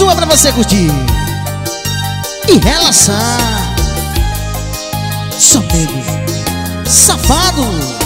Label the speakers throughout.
Speaker 1: rua pra você curtir e relaxar. Chamego safado.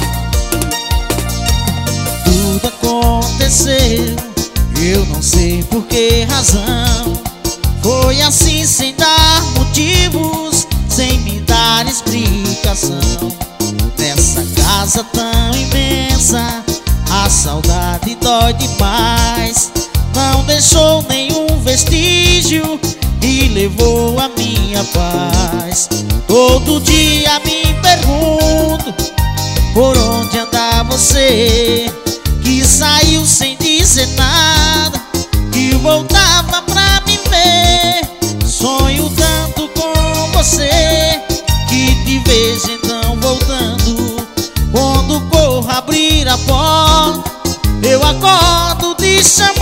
Speaker 1: Tudo aconteceu, eu não sei por que razão. Foi assim sem dar motivos, sem me dar explicação. Nessa casa tão imensa, a saudade dói demais. Não deixou nenhum vestígio e levou a minha paz. Todo dia me pergunto por onde anda você, que saiu sem dizer nada, que voltava pra me ver. Sonho tanto com você, que te vejo então voltando. Quando corro abrir a porta, eu acordo de chamar.